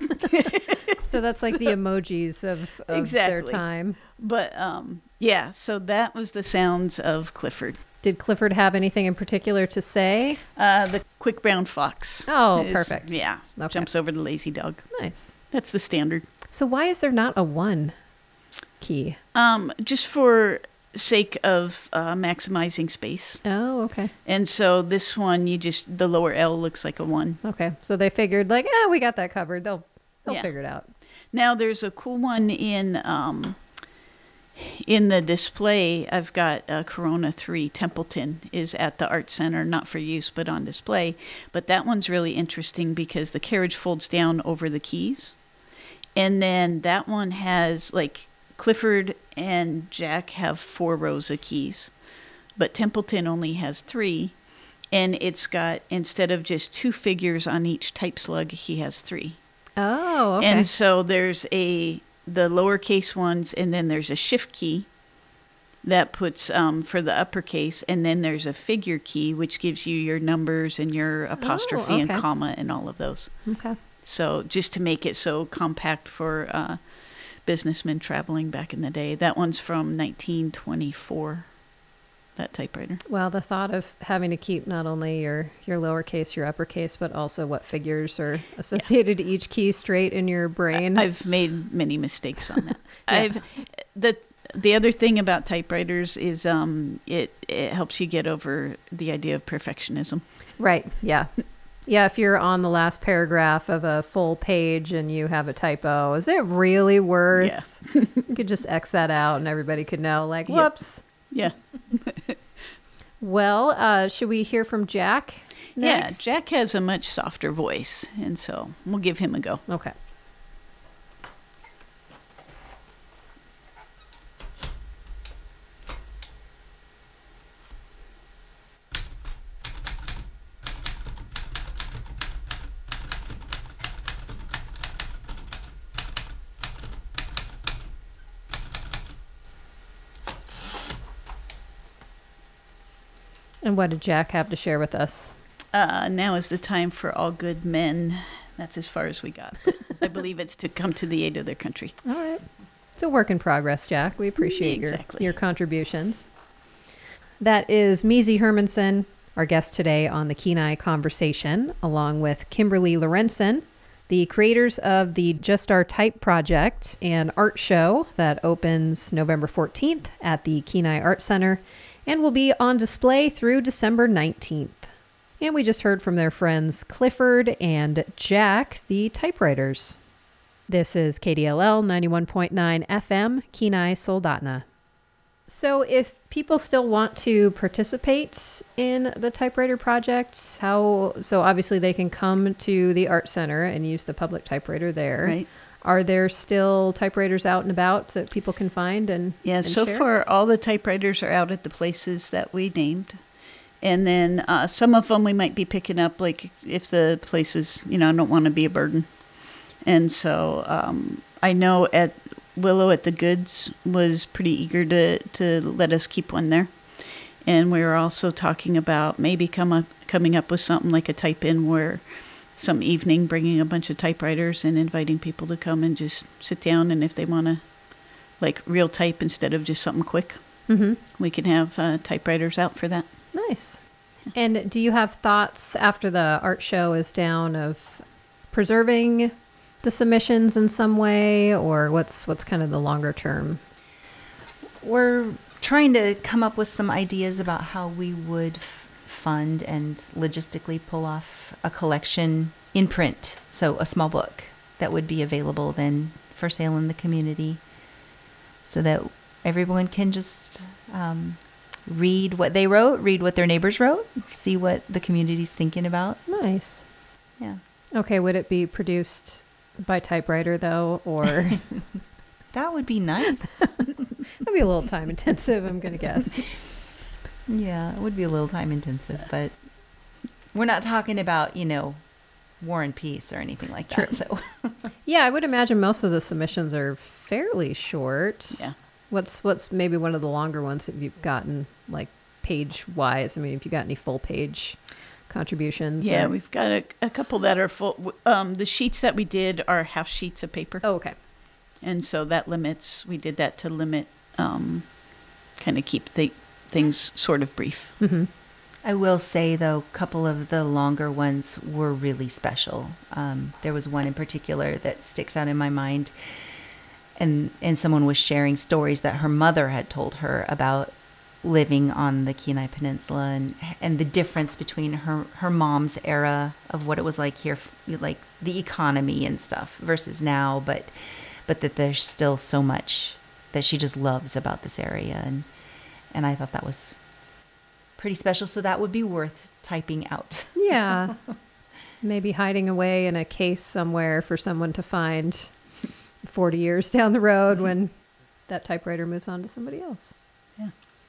So that's like the emojis of, of their Exactly. time. But um, yeah, so that was the sounds of Clifford. Did Clifford have anything in particular to say? Uh, the quick brown fox. Oh, is- perfect. Yeah, Okay. jumps over the lazy dog. Nice. That's the standard. So why is there not a one key? Um, just for sake of uh, maximizing space. Oh, okay. And so this one, you just, the lower L looks like a one. Okay. So they figured like, eh, we got that covered. They'll they'll Yeah. figure it out. Now there's a cool one in um, in the display. I've got uh, Corona three. Templeton is at the Art Center, not for use, but on display. But that one's really interesting because the carriage folds down over the keys. And then that one has, like, Clifford and Jack have four rows of keys, but Templeton only has three. And it's got, instead of just two figures on each type slug, he has three. Oh, okay. And so there's a the lowercase ones, and then there's a shift key that puts um, for the uppercase, and then there's a figure key which gives you your numbers and your apostrophe okay. and comma and all of those. okay. So just to make it so compact for uh, businessmen traveling back in the day. That one's from nineteen twenty-four. That typewriter. Well, the thought of having to keep not only your, your lowercase, your uppercase, but also what figures are associated to each key straight in your brain. I've made many mistakes on that. Yeah. I've the the other thing about typewriters is um it it helps you get over the idea of perfectionism. Right. Yeah. Yeah. If you're on the last paragraph of a full page and you have a typo, is it really worth? Yeah. You could just X that out and everybody could know, like, Yep. whoops. Yeah. Well, uh, should we hear from Jack next? Yeah, Jack has a much softer voice, and so we'll give him a go. Okay. And what did Jack have to share with us? Uh, now is the time for all good men. That's as far as we got. But I believe it's to come to the aid of their country. All right. It's a work in progress, Jack. We appreciate Exactly. your, your contributions. That is Meezy Hermanson, our guest today on the Kenai Conversation, along with Kimberly Lorenzen, the creators of the Just Our Type project and art show that opens November fourteenth at the Kenai Art Center and will be on display through December nineteenth. And we just heard from their friends Clifford and Jack, the typewriters. This is K D L L ninety-one point nine F M, Kenai Soldotna. So if people still want to participate in the typewriter project, how, so obviously they can come to the Art Center and use the public typewriter there. Right. Are there still typewriters out and about that people can find and Yeah, and so share? far all the typewriters are out at the places that we named. And then uh, some of them we might be picking up, like if the places, you know, don't want to be a burden. And so um, I know at Willow at the Goods was pretty eager to, to let us keep one there. And we were also talking about maybe come up, coming up with something like a type-in where some evening bringing a bunch of typewriters and inviting people to come and just sit down. And if they want to, like, real type instead of just something quick, Mm-hmm. we can have uh, typewriters out for that. Nice. And do you have thoughts after the art show is down of preserving the submissions in some way, or what's what's kind of the longer term? We're trying to come up with some ideas about how we would f- fund and logistically pull off a collection in print. So a small book that would be available then for sale in the community so that everyone can just um, read what they wrote, read what their neighbors wrote, see what the community's thinking about. Nice. Yeah. Okay, would it be produced by typewriter though, or That would be nice. that'd be a little time intensive, I'm gonna guess. Yeah, it would be a little time intensive, but we're not talking about, you know, War and Peace or anything like that. So Yeah, I would imagine most of the submissions are fairly short. Yeah. What's what's maybe one of the longer ones that you've gotten, like page wise? I mean, if you got any full page contributions? Yeah, or- we've got a, a couple that are full. Um, the sheets that we did are half sheets of paper. Oh, okay. And so that limits, we did that to limit, um, kind of keep the things sort of brief. Mm-hmm. I will say, though, a couple of the longer ones were really special. Um, there was one in particular that sticks out in my mind. And, and someone was sharing stories that her mother had told her about living on the Kenai Peninsula and, and the difference between her, her mom's era of what it was like here, like the economy and stuff versus now, but but that there's still so much that she just loves about this area. And, and I thought that was pretty special. So that would be worth typing out. Yeah. Maybe hiding away in a case somewhere for someone to find forty years down the road when that typewriter moves on to somebody else. Yeah.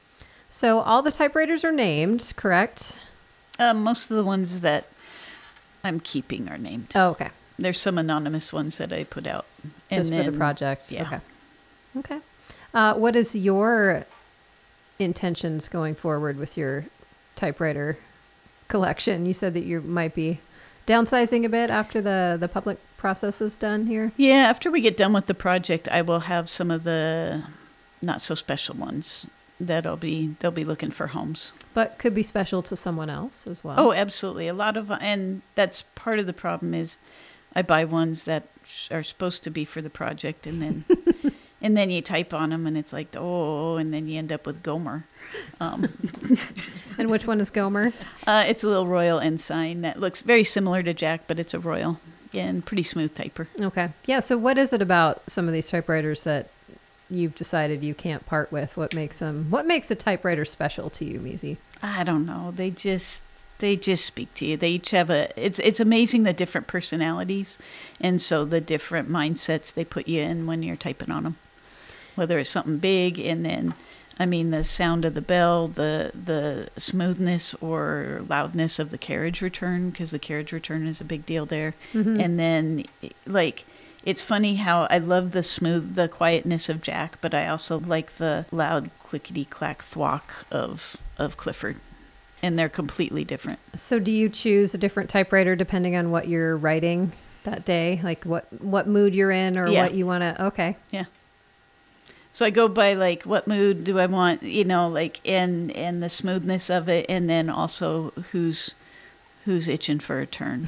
So all the typewriters are named, correct? Um, most of the ones that I'm keeping are named. Oh, okay. There's some anonymous ones that I put out. Just for the then- project. yeah. Okay. Okay. Uh, what is your intentions going forward with your typewriter collection? You said that you might be downsizing a bit after the, the public process is done here. Yeah, after we get done with the project, I will have some of the not so special ones that'll be, they'll be looking for homes. But could be special to someone else as well. Oh, absolutely. A lot of, and that's part of the problem is I buy ones that sh- are supposed to be for the project, and then and then you type on them, and it's like, oh, and then you end up with Gomer. Um, And which one is Gomer? uh, it's a little Royal Ensign that looks very similar to Jack, but it's a Royal and pretty smooth typer. Okay. Yeah. So what is it about some of these typewriters that you've decided you can't part with? What makes them, what makes a typewriter special to you, Mizi? I don't know. They just they just speak to you. They each have a. It's it's amazing the different personalities, and so the different mindsets they put you in when you're typing on them. Whether it's something big, and then, I mean, the sound of the bell, the the smoothness or loudness of the carriage return, because the carriage return is a big deal there. Mhm. And then, like, it's funny how I love the smooth, the quietness of Jack, but I also like the loud clickety clack thwack of of Clifford. And they're completely different. So do you choose a different typewriter depending on what you're writing that day? Like what, what mood you're in or Yeah. what you want to, okay. Yeah. So I go by like what mood do I want, you know, like and and the smoothness of it, and then also who's who's itching for a turn.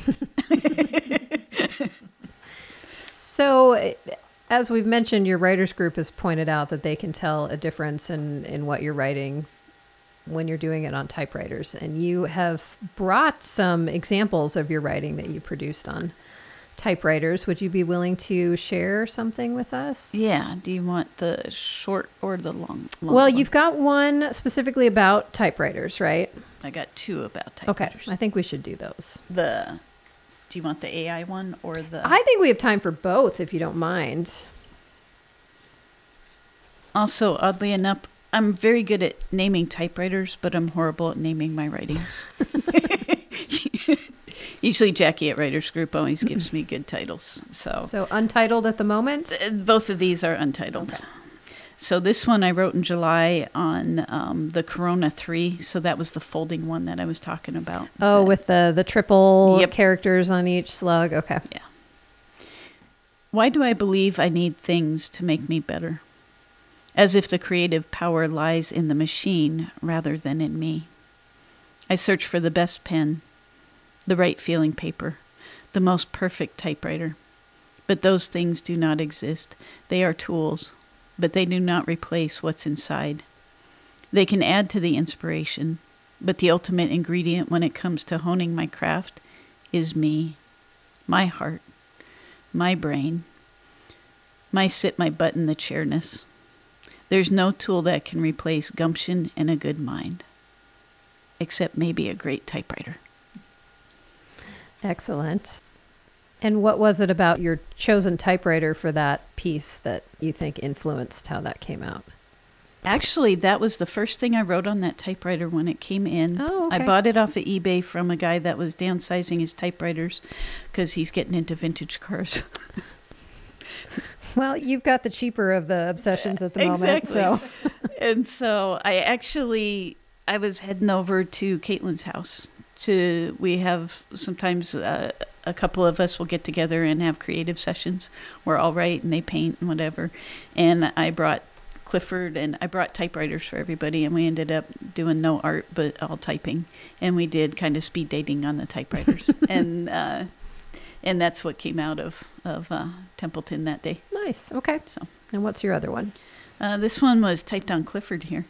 So as we've mentioned, your writers group has pointed out that they can tell a difference in, in what you're writing when you're doing it on typewriters. And you have brought some examples of your writing that you produced on typewriters. Would you be willing to share something with us? Yeah. Do you want the short or the long? long Well, one? you've got one specifically about typewriters, right? I got two about Okay. typewriters. I think we should do those. The do you want the A I one or the? I think we have time for both, if you don't mind. Also, oddly enough, I'm very good at naming typewriters, but I'm horrible at naming my writings. Usually Jackie at Writers Group always gives me good titles. So, So untitled at the moment? Uh, both of these are untitled. So this one I wrote in July on um, the Corona three. So that was the folding one that I was talking about. Oh, That- with the, the triple Yep. characters on each slug. Okay. Why do I believe I need things to make me better? As if the creative power lies in the machine rather than in me. I search for the best pen, the right feeling paper, the most perfect typewriter. But those things do not exist. They are tools, but they do not replace what's inside. They can add to the inspiration, but the ultimate ingredient when it comes to honing my craft is me, my heart, my brain, my sit my butt in the chairness. There's no tool that can replace gumption and a good mind, except maybe a great typewriter. Excellent. And what was it about your chosen typewriter for that piece that you think influenced how that came out? Actually, that was the first thing I wrote on that typewriter when it came in. Oh, okay. I bought it off of eBay from a guy that was downsizing his typewriters because he's getting into vintage cars. Well, you've got the cheaper of the obsessions at the exactly. moment. So. And so I actually, I was heading over to Caitlin's house. To we have sometimes uh, a couple of us will get together and have creative sessions. We're all write and they paint and whatever. And I brought Clifford and I brought typewriters for everybody, and we ended up doing no art but all typing, and we did kind of speed dating on the typewriters. and uh, and that's what came out of of uh, Templeton that day. Nice. Okay. So, and what's your other one? Uh, this one was typed on Clifford here.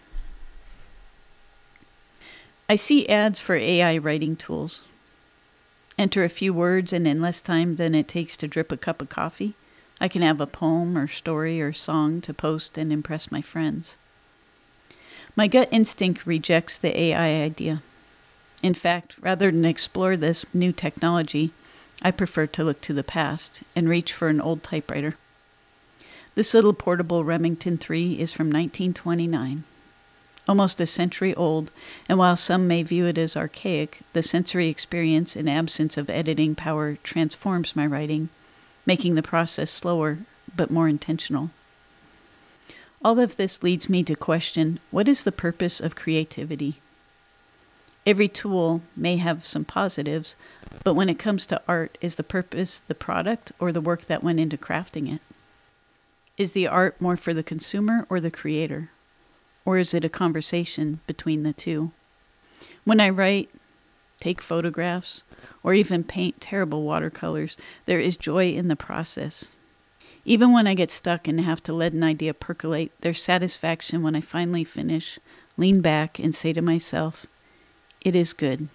I see ads for A I writing tools. Enter a few words, and in less time than it takes to drip a cup of coffee, I can have a poem or story or song to post and impress my friends. My gut instinct rejects the A I idea. In fact, rather than explore this new technology, I prefer to look to the past and reach for an old typewriter. This little portable Remington three is from nineteen twenty-nine. Almost a century old, and while some may view it as archaic, the sensory experience and absence of editing power transforms my writing, making the process slower but more intentional. All of this leads me to question, what is the purpose of creativity? Every tool may have some positives, but when it comes to art, is the purpose the product or the work that went into crafting it? Is the art more for the consumer or the creator? Or is it a conversation between the two? When I write, take photographs, or even paint terrible watercolors, there is joy in the process. Even when I get stuck and have to let an idea percolate, there's satisfaction when I finally finish, lean back, and say to myself, it is good.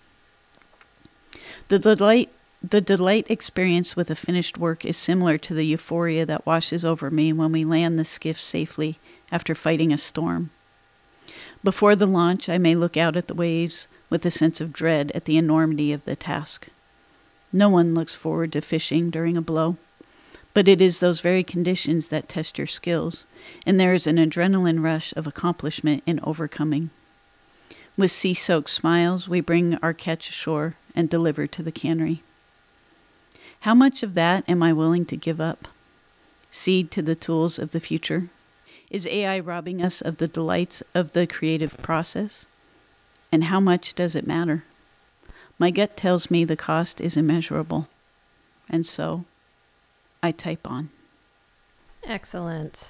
The delight, the delight experience with a finished work is similar to the euphoria that washes over me when we land the skiff safely after fighting a storm. Before the launch, I may look out at the waves with a sense of dread at the enormity of the task. No one looks forward to fishing during a blow, but it is those very conditions that test your skills, and there is an adrenaline rush of accomplishment in overcoming. With sea-soaked smiles, we bring our catch ashore and deliver to the cannery. How much of that am I willing to give up? Cede to the tools of the future? Is A I robbing us of the delights of the creative process? And how much does it matter? My gut tells me the cost is immeasurable. And so, I type on. Excellent.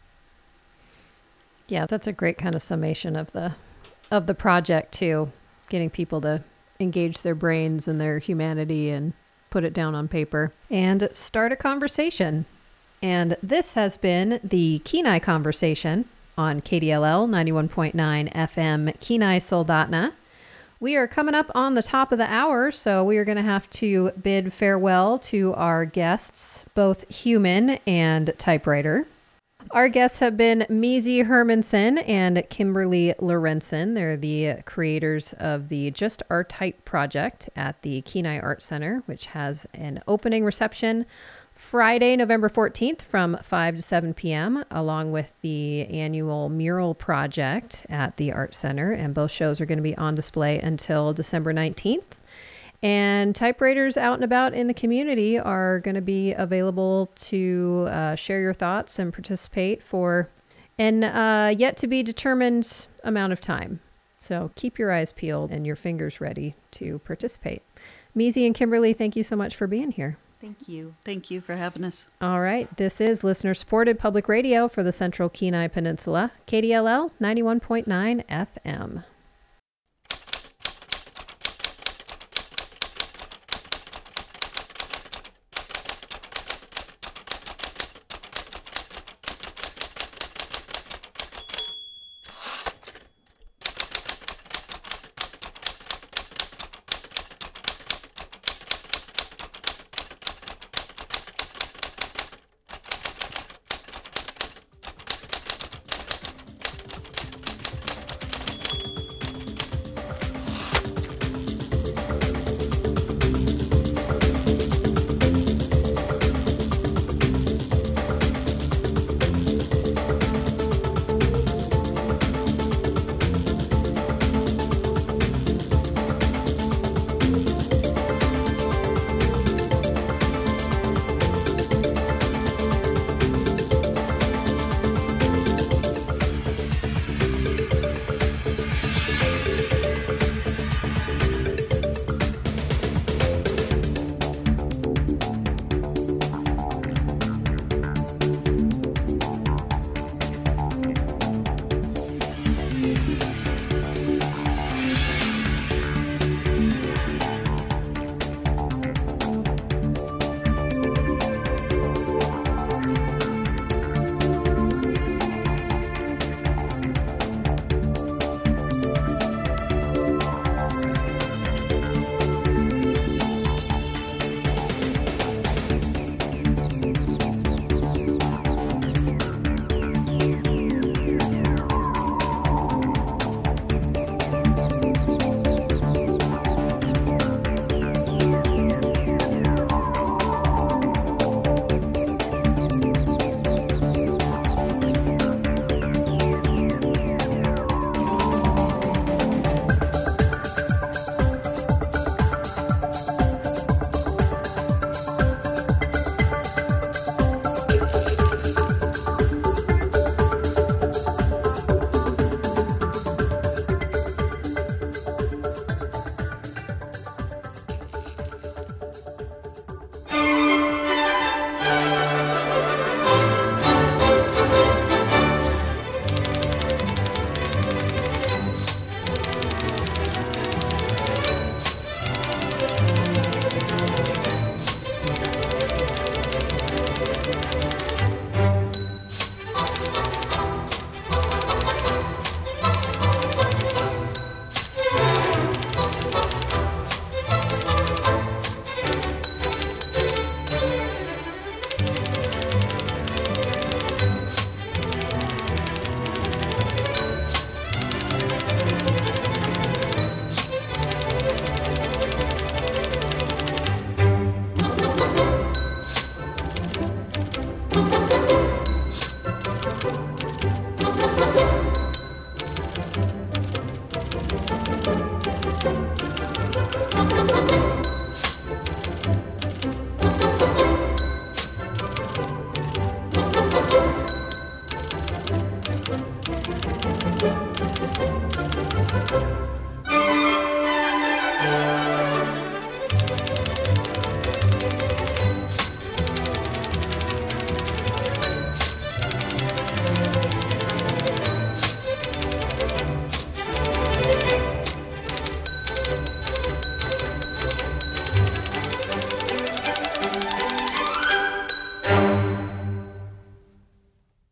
Yeah, that's a great kind of summation of the of the project too. Getting people to engage their brains and their humanity and put it down on paper and start a conversation. And this has been the Kenai Conversation on K D L L ninety-one point nine F M Kenai Soldotna. We are coming up on the top of the hour, so we are going to have to bid farewell to our guests, both human and typewriter. Our guests have been Maisie Hermanson and Kimberly Lorenzen. They're the creators of the Just Our Type project at the Kenai Art Center, which has an opening reception Friday, November fourteenth from five to seven p.m., along with the annual mural project at the Art Center. And both shows are going to be on display until December nineteenth. And typewriters out and about in the community are going to be available to uh, share your thoughts and participate for an uh, yet to be determined amount of time. So keep your eyes peeled and your fingers ready to participate. Maisie and Kimberly, thank you so much for being here. Thank you. Thank you for having us. All right. This is listener-supported public radio for the Central Kenai Peninsula, K D L L ninety-one point nine F M.